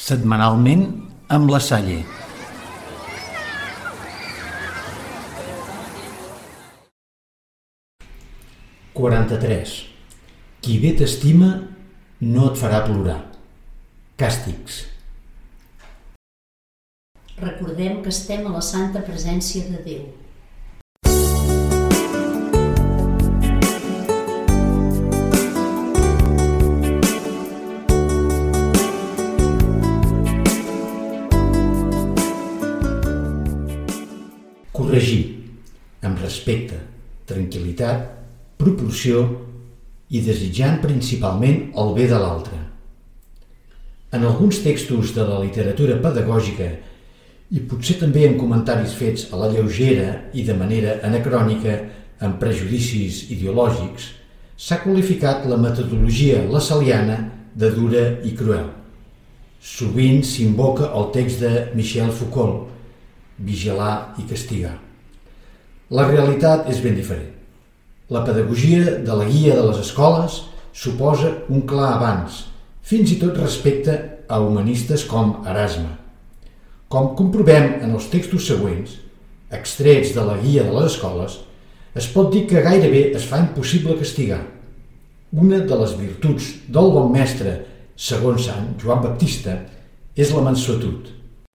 setmanalment amb la Salle. «43. Qui bé t'estima no et farà plorar. Càstigs». Recordem que estem a la santa presència de Déu. Corregir, amb respecte, tranquil·litat, proporció i desitjant principalment el bé de l'altre. En alguns textos de la literatura pedagògica i potser també en comentaris fets a la lleugera i de manera anacrònica amb prejudicis ideològics, s'ha qualificat la metodologia lassaliana de dura i cruel. Sovint s'invoca el text de Michel Foucault, vigilar i castigar. La realitat és ben diferent. La pedagogia de la guia de les escoles suposa un clar avanç, fins i tot respecte a humanistes com Erasme. Com comprovem en els textos següents, extrets de la guia de les escoles, es pot dir que gairebé es fa impossible castigar. Una de les virtuts del bon mestre, segons Sant Joan Baptista, és la mansuetud.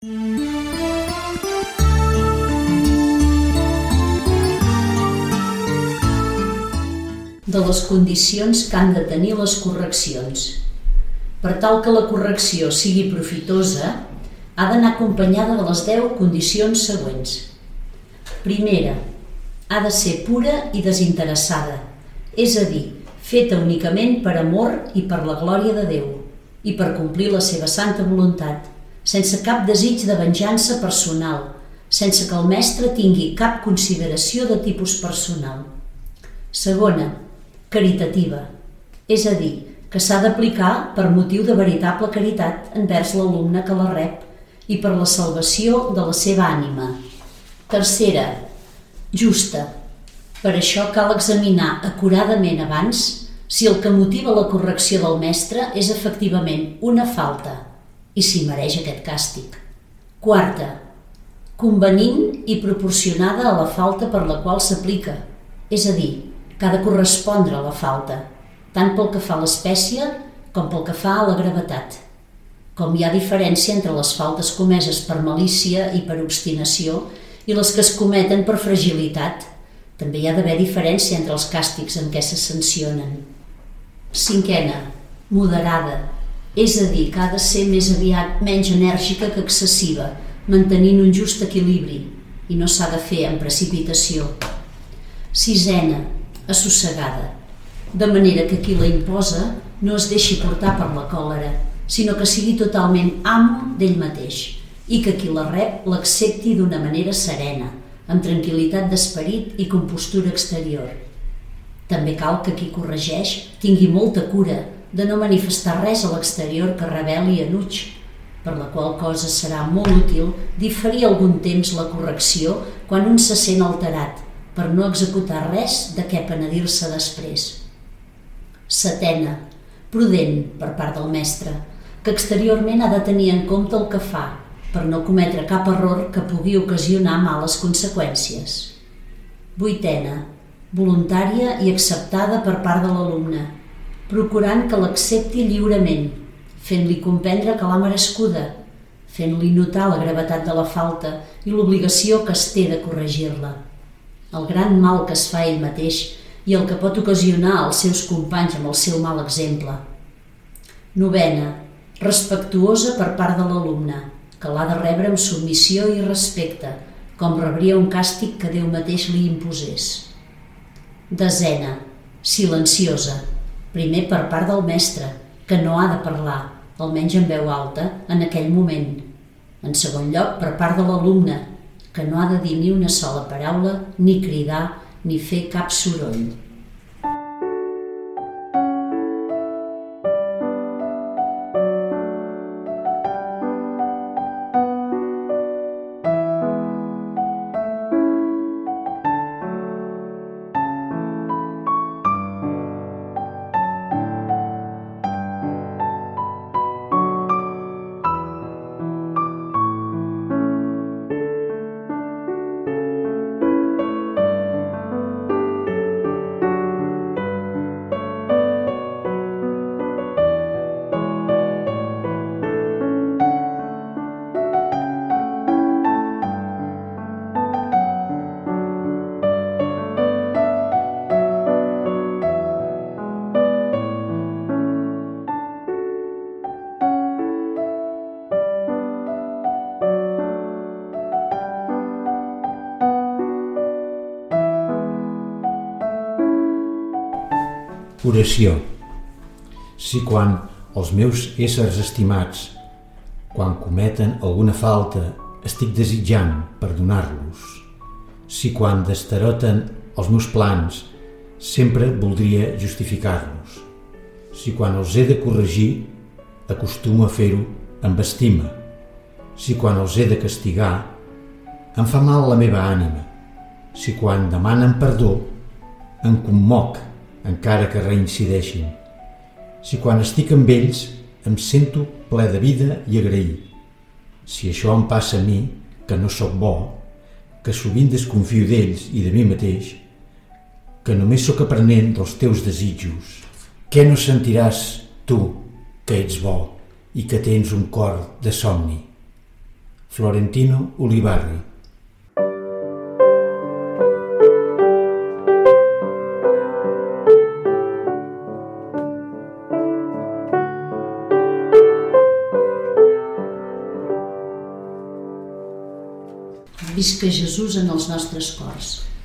De les condicions que han de tenir les correccions. Per tal que la correcció sigui profitosa, ha d'anar acompanyada de les 10 condicions següents. Primera, ha de ser pura i desinteressada, és a dir, feta únicament per amor i per la glòria de Déu, i per complir la seva santa voluntat, sense cap desig de venjança personal, sense que el mestre tingui cap consideració de tipus personal. Segona, caritativa, és a dir, que s'ha d'aplicar per motiu de veritable caritat envers l'alumne que la rep i per la salvació de la seva ànima. Tercera, justa. Per això cal examinar acuradament abans si el que motiva la correcció del mestre és efectivament una falta i si mereix aquest càstig. Quarta, convenint i proporcionada a la falta per la qual s'aplica, és a dir, que ha de correspondre a la falta, tant pel que fa a l'espècie com pel que fa a la gravetat. Com hi ha diferència entre les faltes comeses per malícia i per obstinació i les que es cometen per fragilitat, també hi ha d'haver diferència entre els càstigs en què se sancionen. Cinquena, moderada, és a dir, que ha de ser més aviat menys enèrgica que excessiva, mantenint un just equilibri, i no s'ha de fer amb precipitació. Sisena, assossegada, de manera que qui la imposa no es deixi portar per la còlera, sinó que sigui totalment amo d'ell mateix i que qui la rep l'accepti d'una manera serena, amb tranquil·litat d'esperit i compostura exterior. També cal que qui corregeix tingui molta cura de no manifestar res a l'exterior que reveli enuig, per la qual cosa serà molt útil diferir algun temps la correcció quan un se sent alterat, per no executar res de què penedir-se després. Setena, prudent per part del mestre, que exteriorment ha de tenir en compte el que fa, per no cometre cap error que pugui ocasionar males conseqüències. Vuitena, voluntària i acceptada per part de l'alumne, procurant que l'accepti lliurement, fent-li comprendre que l'ha merescuda, fent-li notar la gravetat de la falta i l'obligació que es té de corregir-la, el gran mal que es fa ell mateix i el que pot ocasionar als seus companys amb el seu mal exemple. Novena, respectuosa per part de l'alumne, que l'ha de rebre amb submissió i respecte, com rebria un càstig que Déu mateix li imposés. Desena, silenciosa, primer per part del mestre, que no ha de parlar, almenys en veu alta, en aquell moment. En segon lloc, per part de l'alumne, que no ha de dir ni una sola paraula, ni cridar, ni fer cap soroll. Oració. Si quan els meus éssers estimats, quan cometen alguna falta, estic desitjant perdonar-los, si quan destaroten els meus plans, sempre voldria justificar-los, si quan els he de corregir, acostumo a fer-ho amb estima, si quan els he de castigar, em fa mal la meva ànima, si quan demanen perdó, em commoc encara que reincideixin, si quan estic amb ells em sento ple de vida i agraït, si això em passa a mi, que no sóc bo, que sovint desconfio d'ells i de mi mateix, que només sóc aprenent dels teus desitjos, què no sentiràs tu que ets bo i que tens un cor de somni? Florentino Ulibarri. Visca Jesús en els nostres cors.